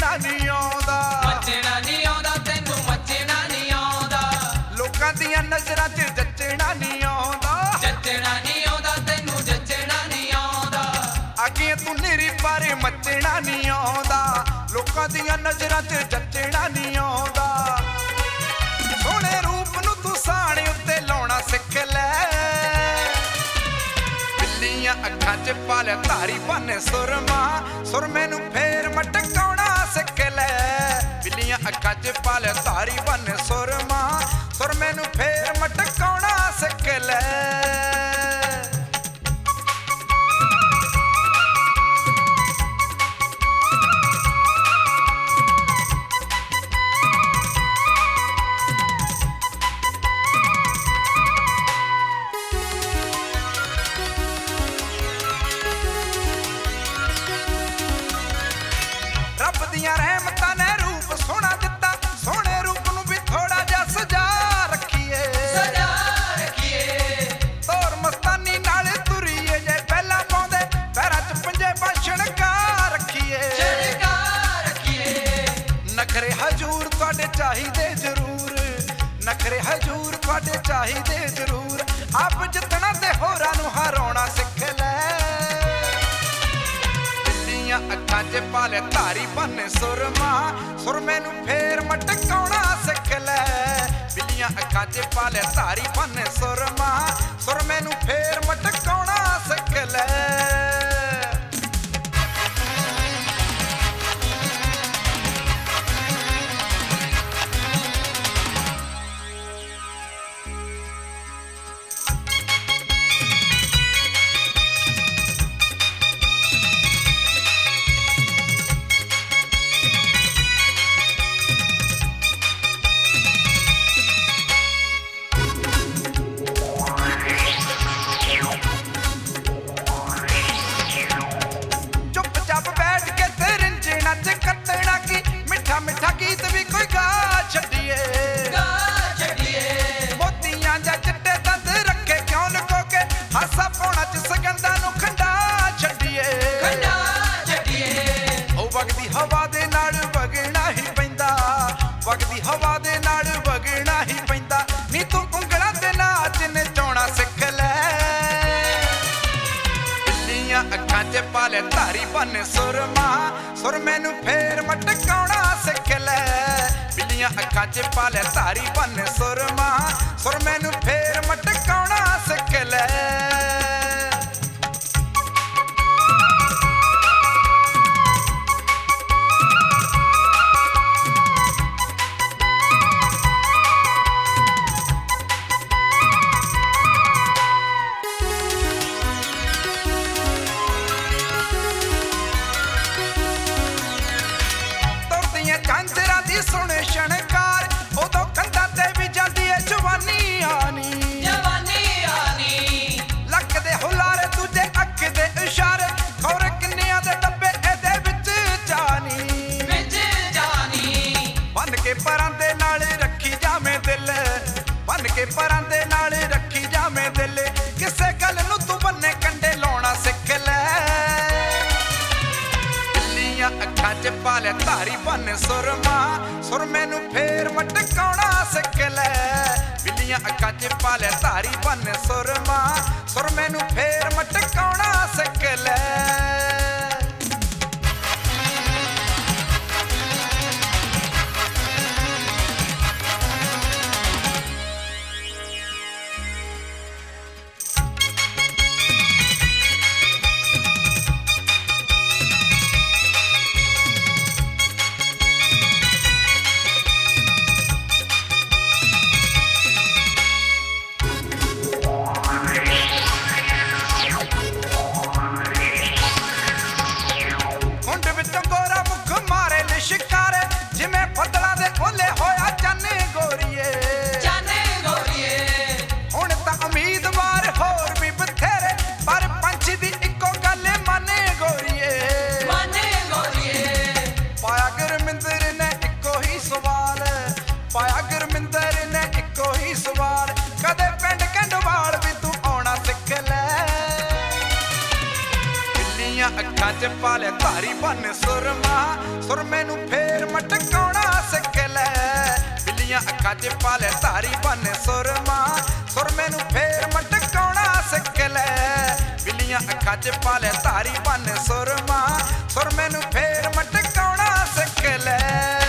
ਮੱਚਣਾ ਨਹੀਂ ਆਉਂਦਾ, ਮੱਚਣਾ ਨਹੀਂ ਆਉਂਦਾ ਤੈਨੂੰ ਮੱਚਣਾ ਨਹੀਂ ਆਉਂਦਾ, ਲੋਕਾਂ ਦੀਆਂ ਨਜ਼ਰਾਂ 'ਚ ਜੱਚਣਾ ਨਹੀਂ ਆਉਂਦਾ, ਜੱਚਣਾ ਨਹੀਂ ਆਉਂਦਾ ਤੈਨੂੰ ਜੱਚਣਾ ਨਹੀਂ ਆਉਂਦਾ, ਅੱਗੇ ਤੂੰ ਨਿਰੀ ਪਰ ਮੱਚਣਾ ਨਹੀਂ ਆਉਂਦਾ, ਲੋਕਾਂ ਦੀਆਂ ਨਜ਼ਰਾਂ 'ਚ ਜੱਚਣਾ ਨਹੀਂ ਆਉਂਦਾ। ਸੋਹਣੇ ਰੂਪ ਨੂੰ ਤੂੰ ਸਾਣੇ ਉੱਤੇ ਲਾਉਣਾ ਸਿੱਖ ਲੈ, ਬਿੱਲੀਆਂ ਅੱਖਾਂ 'ਚ ਪਾ ਲੈ ਧਾਰੀ ਬੰਨ ਸੁਰਮਾ, ਸੁਰਮੇ ਨੂੰ ਫੇਰ ਮਟਕਾਉਣਾ ਸਿੱਖ ਲੈ, ਬਿੱਲੀਆਂ ਅੱਖਾਂ 'ਚ ਪਾ ਲੈ ਧਾਰੀ ਬੰਨ ਸੁਰਮਾ, ਸੁਰਮੇ ਨੂੰ ਫੇਰ ਮਟਕਾਉਣਾ ਸਿੱਖ ਲੈ। ਰੱਬ ਦੀਆਂ ਰਹਿਮਤਾਂ ਨੇ ਰੂਪ ਸੋਹਣਾ ਦਿੱਤਾ, ਸੋਹਣੇ ਰੂਪ ਨੂੰ ਵੀ ਥੋੜਾ ਜਿਹਾ ਸਜਾ ਰੱਖੀਏ, ਸਜਾ ਰੱਖੀਏ, ਤੋਰ ਮਸਤਾਨੀ ਨਾਲ ਤੁਰੀਏ ਜੇ ਪਹਿਲਾਂ ਪਾਉਂਦੇ ਪੈਰਾਂ 'ਚ ਪੰਜੇ ਸ਼ਣਕਾ ਰੱਖੀਏ, ਛੜਕਾ ਰੱਖੀਏ, ਨਖਰੇ ਹਜੂਰ ਤੁਹਾਡੇ ਚਾਹੀਦੇ ਜ਼ਰੂਰ, ਨਖਰੇ ਹਜੂਰ ਤੁਹਾਡੇ ਚਾਹੀਦੇ ਜ਼ਰੂਰ, ਆਪ ਜਿੱਤਣਾ ਤੇ ਹੋਰਾਂ ਨੂੰ ਹਰਾਉਣਾ ਸਿੱਖ ਲੈ, ਬਿੱਲੀਆਂ ਅੱਖਾਂ 'ਚ ਪਾ ਲੈ ਧਾਰੀ ਬੰਨ ਸੁਰਮਾ, ਸੁਰਮੇ ਨੂੰ ਫੇਰ ਮਟਕਾਉਣਾ ਸਿੱਖ ਲੈ, ਬਿੱਲੀਆਂ ਅੱਖਾਂ 'ਚ ਪਾ ਲੈ ਧਾਰੀ ਬੰਨ ਸੁਰਮਾ, ਸੁਰਮੇ ਨੂੰ ਫੇਰ ਮਟਕਾਉਣਾ ਸਿੱਖ ਲੈ। ਚੁੱਪ-ਚਾਪ ਬੈਠ ਕੇ ਤੇ ਰਿੰਝਣਾ 'ਚ ਕੱਟਣਾ ਕੀ, ਮਿੱਠਾ ਮਿੱਠਾ ਗੀਤ ਵੀ ਕੋਈ ਗਾ ਛੱਡੀਏ, ਗਾ ਛੱਡੀਏ, ਮੋਤੀਆਂ ਜਾਂ ਚਿੱਟੇ ਦੰਦ ਰੱਖੇ ਕਿਉਂ ਲੁਕੋ ਕੇ, ਹਾਸਾ ਪਾਉਣਾ 'ਚ ਸਗੰਧਾਂ ਨੂੰ ਖੰਡਾ ਛੱਡੀਏ, ਖੰਡਾ ਛੱਡੀਏ, ਉਹ ਵਗਦੀ ਹਵਾ ਦੇ ਨਾਲ ਵਗਣਾ ਹੀ ਪੈਂਦਾ, ਵਗਦੀ ਹਵਾ ਦੇ ਨਾਲ ਵਗਣਾ ਹੀ ਪੈਂਦਾ, ਨੀ ਤੂੰ ਉਂਗਲਾਂ ਤੇ ਨਾਚ ਨਚਾਉਣਾ ਸਿੱਖ ਲੈ, ਬਿੱਲੀਆਂ ਅੱਖਾਂ 'ਚ ਪਾ ਲੈ ਧਾਰੀ ਬੰਨ ਸੁਰਮਾ, ਸੁਰਮੇ ਨੂੰ ਫੇਰ ਮਟਕਾਉਣਾ ਸਿੱਖ ਲੈ, ਬਿੱਲੀਆਂ ਅੱਖਾਂ 'ਚ ਪਾ ਲੈ ਧਾਰੀ ਬੰਨ ਸੁਰਮਾ, ਸੁਰਮੇ ਨੂੰ ਫੇਰ ਮਟਕਾਉਣਾ ਸਿੱਖ ਲੈ। ਤੁਰਦੀਆਂ ਝਾਂਜਰਾਂ ਦੀ ਸੁਣ ਸ਼ਣਕਾਰ, ਉਦੋਂ ਕੰਧਾਂ ਤੇ ਵੀ ਜਾਂਦੀ ਏ ਜਵਾਨੀ ਆਣੀ, ਜਵਾਨੀ ਆਨੀ, ਲੱਕ ਦੇ ਹੁਲਾਰੇ ਦੂਜੇ ਅੱਖ ਦੇ ਇਸ਼ਾਰੇ, ਖੌਰੇ ਕਿੰਨਿਆਂ ਦੇ ਡੱਬੇ ਇਹਦੇ ਵਿੱਚ ਜਾਣੀ, ਵਿੱਚ ਜਾਨੀ, ਬੰਨ ਕੇ ਪਰਾਂ ਦੇ ਨਾਲ ਰੱਖੀ ਜਾਵੇਂ ਦਿਲ, ਬੰਨ ਕੇ ਪਰਾਂ ਦੇ ਨਾਲ ਰੱਖੀ ਜਾਵੇਂ ਦਿਲ, ਕਿਸੇ ਗੱਲ ਨੂੰ ਤੂੰ ਬੰਨੇ ਕੰਡੇ ਲਾਉਣਾ ਸਿੱਖ ਲੈ, ਬਿੱਲੀਆਂ ਅੱਖਾਂ 'ਚ ਪਾ ਲੈ ਧਾਰੀ ਬੰਨ ਸੁਰਮਾ, ਸੁਰਮੇ ਨੂੰ ਫੇਰ ਮਟਕਾਉਣਾ ਸਿੱਖ ਲੈ, ਬਿੱਲੀਆਂ ਅੱਖਾਂ 'ਚ ਪਾ ਲੈ ਧਾਰੀ ਬੰਨ ਸੁਰਮਾ, ਸੁਰਮੇ ਨੂੰ ਫੇਰ ਮਟਕਾਉਣਾ ਸਿੱਖ ਲੈ। ਅੱਖਾਂ 'ਚ ਪਾ ਲਿਆ ਧਾਰੀ ਬੰਨ ਸੁਰਮਾ ਸੁਰਮੇ ਨੂੰ ਫੇਰ ਮਟਕਾਉਣਾ ਸਿੱਖ ਲੈ ਬਿੱਲੀਆਂ ਅੱਖਾਂ 'ਚ ਪਾ ਲਿਆ ਧਾਰੀ ਬੰਨ ਸੁਰਮਾ ਸੁਰਮੇ ਨੂੰ ਫੇਰ ਮਟਕਾਉਣਾ ਸਿੱਖ ਲੈ ਬਿੱਲੀਆਂ ਅੱਖਾਂ 'ਚ ਪਾ ਲਿਆ ਧਾਰੀ ਬੰਨ ਸੁਰਮਾ ਸੁਰਮੇ ਨੂੰ ਫੇਰ ਮਟਕਾਉਣਾ ਸਿੱਖ ਲੈ